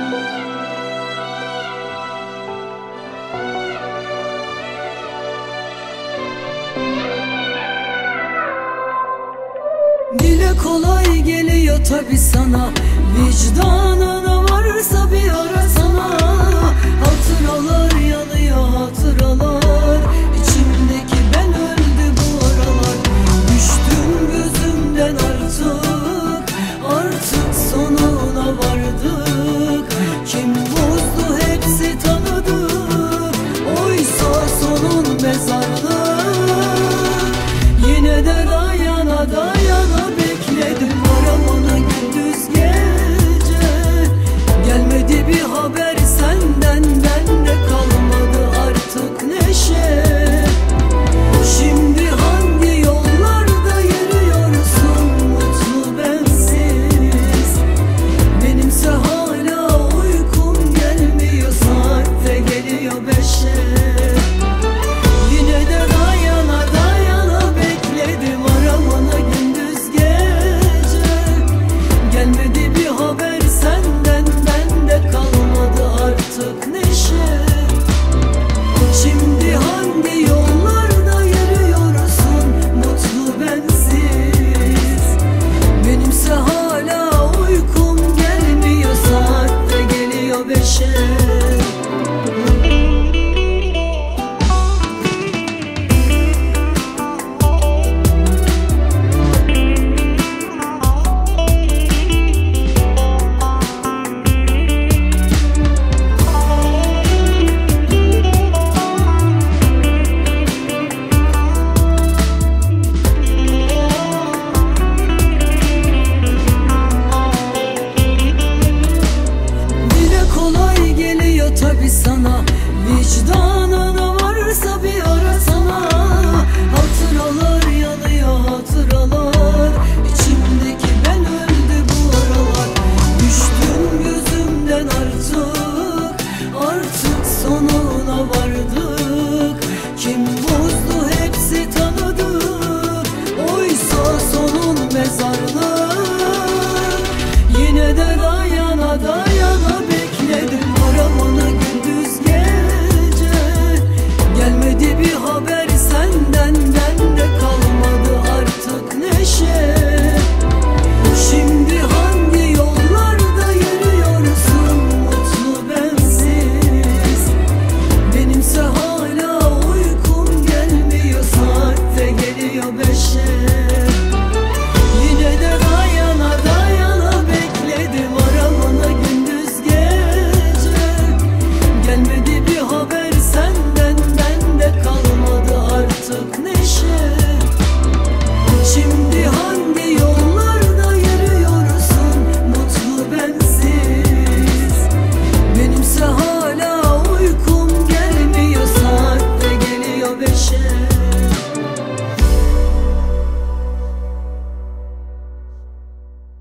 Dile kolay geliyor tabi sana, vicdanına varsa bir arasana. Hatıralar yanıyor, hatıralar, içimdeki ben öldü bu aralar. Düştüm gözümden artık sonuna vardık. Kim bozdu hepsi tanıdık, oysa sonun mezarlık. Yine de dayana bekledim aramanı gündüz gece. Gelmedi bir haber senden, bende kalmadı artık neşe. Şimdi hangi yollarda yürüyorsun mutlu bensiz? Benimse hala uykum gelmiyor, saatte geliyor 5'e. Yine de dayana bekledim aramanı gündüz gece. Gelmedi bir haber senden, bende kalmadı artık neşe. Şimdi hangi yollarda yürüyorsun mutlu bensiz? Benimse hala uykum gelmiyor, saatte geliyor 5'e. Tabi sana, vicdanına varsa bir arasana. Hatıralar yanıyor, hatıralar, içimdeki ben öldü bu aralar. Düştüm gözümden artık sonuna vardık. Kim bozdu hepsi tanıdık, oysa sonun mezarlık. Yine de dayana